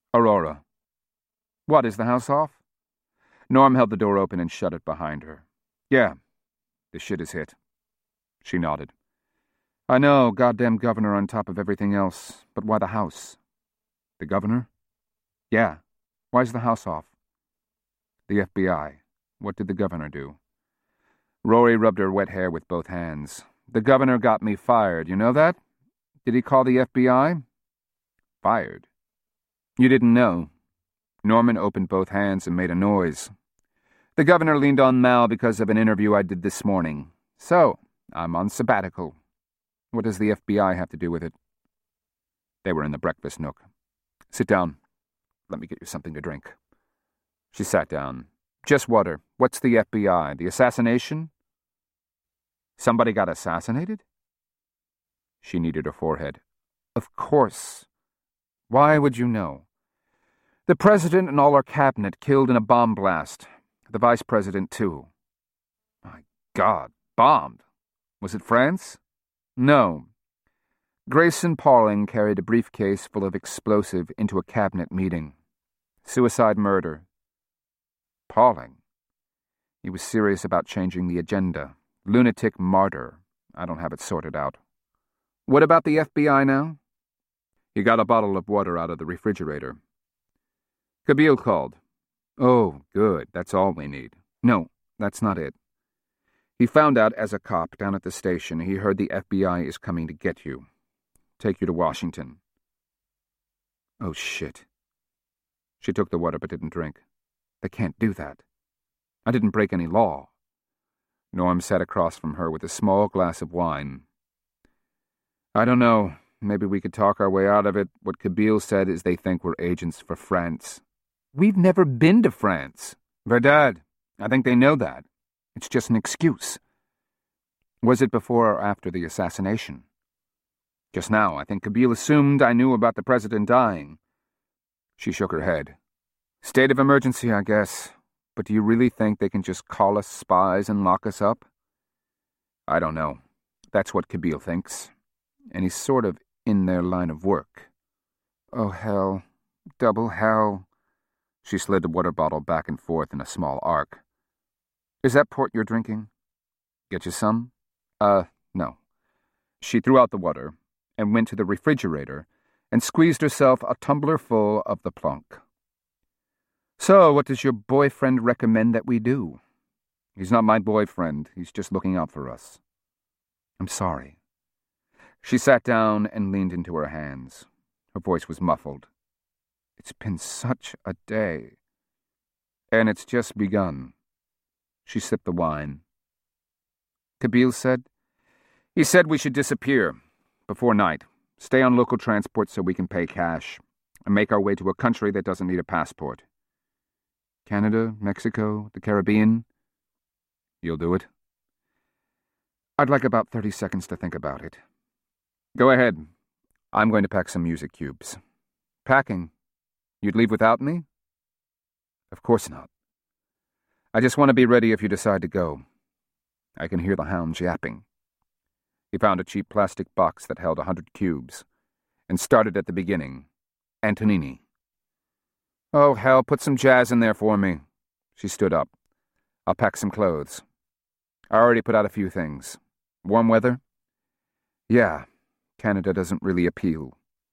Aurora. What, is the house off? Norm held the door open and shut it behind her. Yeah, the shit is hit. She nodded. I know, goddamn governor on top of everything else, but why the house? The governor? Yeah. Why's the house off? The FBI. What did the governor do? Rory rubbed her wet hair with both hands. The governor got me fired, you know that? Did he call the FBI? Fired? You didn't know. Norman opened both hands and made a noise. The governor leaned on Mal because of an interview I did this morning. So, I'm on sabbatical. What does the FBI have to do with it? They were in the breakfast nook. Sit down. Let me get you something to drink. She sat down. Just water. What's the FBI? The assassination? Somebody got assassinated? She kneaded her forehead. Of course. Why would you know? The president and all our cabinet killed in a bomb blast. The vice president, too. My God, bombed. Was it France? No. Grayson Pauling carried a briefcase full of explosive into a cabinet meeting. Suicide murder. Pauling? He was serious about changing the agenda. Lunatic martyr. I don't have it sorted out. What about the FBI now? He got a bottle of water out of the refrigerator. Kabeel called. Oh, good. That's all we need. No, that's not it. He found out as a cop down at the station he heard the FBI is coming to get you. Take you to Washington. Oh, shit. She took the water but didn't drink. They can't do that. I didn't break any law. Norm sat across from her with a small glass of wine. I don't know. Maybe we could talk our way out of it. What Kabeel said is they think we're agents for France. We've never been to France. Verdad. I think they know that. It's just an excuse. Was it before or after the assassination? Just now, I think Kabeel assumed I knew about the president dying. She shook her head. State of emergency, I guess. But do you really think they can just call us spies and lock us up? I don't know. That's what Kabeel thinks. And he's sort of in their line of work. Oh, hell. Double hell. She slid the water bottle back and forth in a small arc. Is that port you're drinking? Get you some? No. She threw out the water and went to the refrigerator and squeezed herself a tumbler full of the plunk. So, what does your boyfriend recommend that we do? He's not my boyfriend. He's just looking out for us. I'm sorry. She sat down and leaned into her hands. Her voice was muffled. It's been such a day. And it's just begun. She sipped the wine. Kabeel said? He said we should disappear. Before night. Stay on local transport so we can pay cash. And make our way to a country that doesn't need a passport. Canada, Mexico, the Caribbean. You'll do it? I'd like about 30 seconds to think about it. Go ahead. I'm going to pack some music cubes. Packing? You'd leave without me? Of course not. I just want to be ready if you decide to go. I can hear the hounds yapping. He found a cheap plastic box that held 100 cubes, and started at the beginning. Antonini. Oh, hell, put some jazz in there for me. She stood up. I'll pack some clothes. I already put out a few things. Warm weather? Yeah, Canada doesn't really appeal.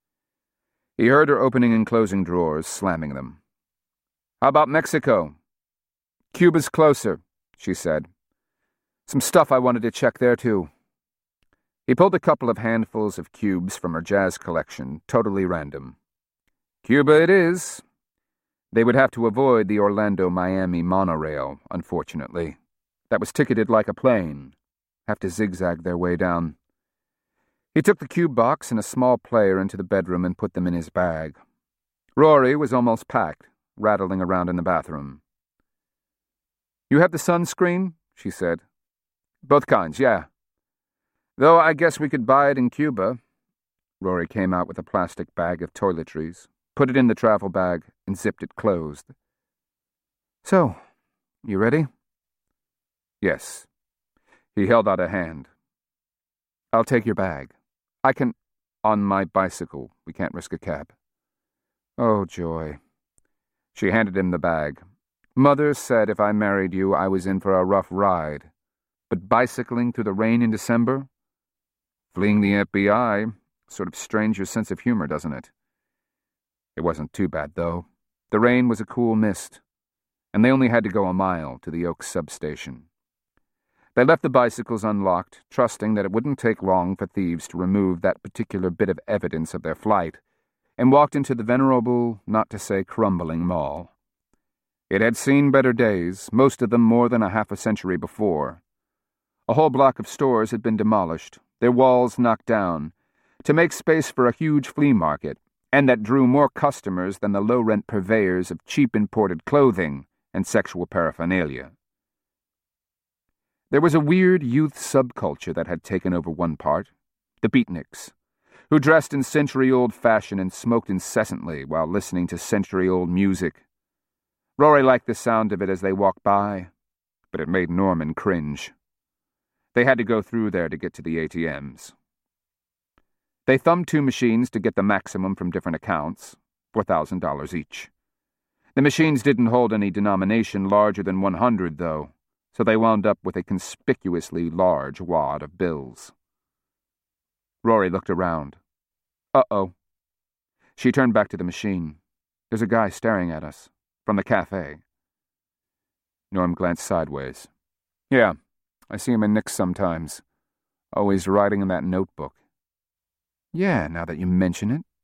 He heard her opening and closing drawers, slamming them. How about Mexico? Cuba's closer, she said. Some stuff I wanted to check there, too. He pulled a couple of handfuls of cubes from her jazz collection, totally random. Cuba it is. They would have to avoid the Orlando-Miami monorail, unfortunately. That was ticketed like a plane. Have to zigzag their way down. He took the cube box and a small player into the bedroom and put them in his bag. Rory was almost packed, rattling around in the bathroom. You have the sunscreen? She said. Both kinds, yeah. Though I guess we could buy it in Cuba. Rory came out with a plastic bag of toiletries, put it in the travel bag, and zipped it closed. So, you ready? Yes. He held out a hand. I'll take your bag. I can... On my bicycle. We can't risk a cab. Oh, joy. She handed him the bag. Mother said if I married you, I was in for a rough ride. But bicycling through the rain in December? Fleeing the FBI sort of strains your sense of humor, doesn't it? It wasn't too bad, though. The rain was a cool mist, and they only had to go a mile to the Oaks substation. They left the bicycles unlocked, trusting that it wouldn't take long for thieves to remove that particular bit of evidence of their flight, and walked into the venerable, not to say crumbling, mall. It had seen better days, most of them more than a half a century before. A whole block of stores had been demolished, their walls knocked down, to make space for a huge flea market, and that drew more customers than the low-rent purveyors of cheap imported clothing and sexual paraphernalia. There was a weird youth subculture that had taken over one part, the beatniks, who dressed in century-old fashion and smoked incessantly while listening to century-old music. Rory liked the sound of it as they walked by, but it made Norman cringe. They had to go through there to get to the ATMs. They thumbed 2 machines to get the maximum from different accounts, $4,000 each. The machines didn't hold any denomination larger than 100, though, so they wound up with a conspicuously large wad of bills. Rory looked around. Uh-oh. She turned back to the machine. There's a guy staring at us, from the cafe. Norm glanced sideways. Yeah, I see him in Nick's sometimes. Always writing in that notebook. Yeah, now that you mention it.